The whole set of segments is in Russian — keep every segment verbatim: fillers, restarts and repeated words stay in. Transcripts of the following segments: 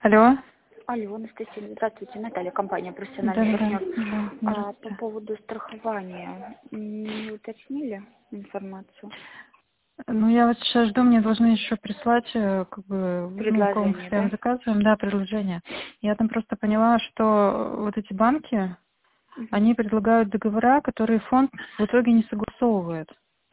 Алло. Алло, Анастасия, здравствуйте, Наталья, компания «Профессиональный Да-да-да. партнер». Да, А, по здравствуйте. поводу страхования, не уточнили информацию? Ну, я вот сейчас жду, мне должны еще прислать, э, как бы, ну, кого мы Предложение, постоянно да? заказываем, да, предложение. Я там просто поняла, что вот эти банки, Мгм. они предлагают договора, которые фонд в итоге не согласовывает.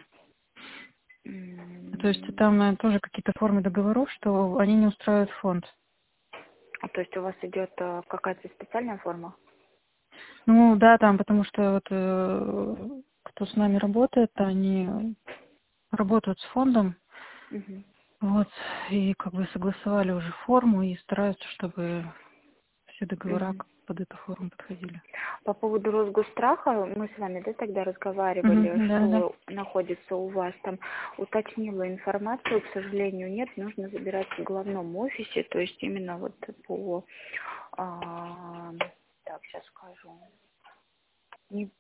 То есть М, там э, тоже какие-то формы договоров, что они не устраивают фонд. А то есть у вас идет э, какая-то специальная форма? Ну, да, там, потому что вот э, кто с нами работает, они работают с фондом, Мгм. вот, и как бы согласовали уже форму и стараются, чтобы все договора Мгм. под эту форму подходили. По поводу Росгосстраха, мы с вами, да, тогда разговаривали, Угу, да, да. что находится у вас там, уточнила информацию, к сожалению, нет, нужно забирать в главном офисе, то есть именно вот по, а, так, сейчас скажу, не.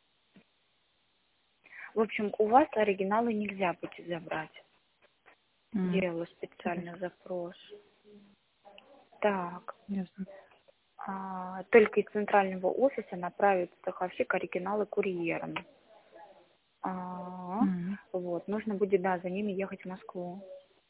В общем, у вас оригиналы нельзя будет забрать. М, Делала специально Интересно. запрос. Так, Ясно. а, только из центрального офиса направит страховщик оригиналы курьером. А, М, вот, нужно будет, да, за ними ехать в Москву.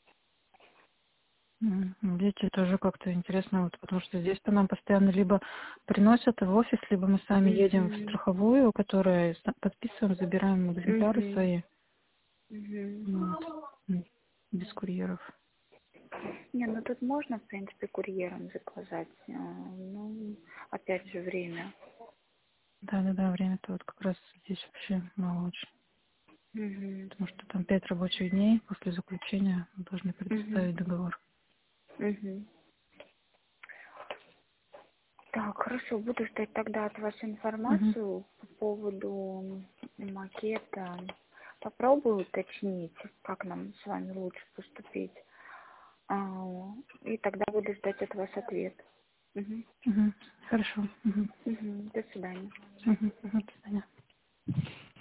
м. Видите, тоже как-то интересно, вот, потому что здесь-то нам постоянно либо приносят в офис, либо мы сами едем в Угу, страховую, которая с- подписываем, забираем экземпляры угу, свои. угу. Вот. М, Без курьеров. Не, ну тут можно, в принципе, курьером заказать. а, Ну, опять же, время. Да-да-да, время-то вот как раз здесь вообще мало очень. Угу, Потому что там пять рабочих дней после заключения мы должны угу, предоставить договор. угу. Так, хорошо, буду ждать тогда от вас Мгм. информацию по поводу макета. Попробую уточнить, как нам с вами лучше поступить. А, И тогда буду ждать от вас ответ. Мгм. Мгм. Хорошо. Мгм. Мгм. До свидания. Мгм. Мгм. До свидания.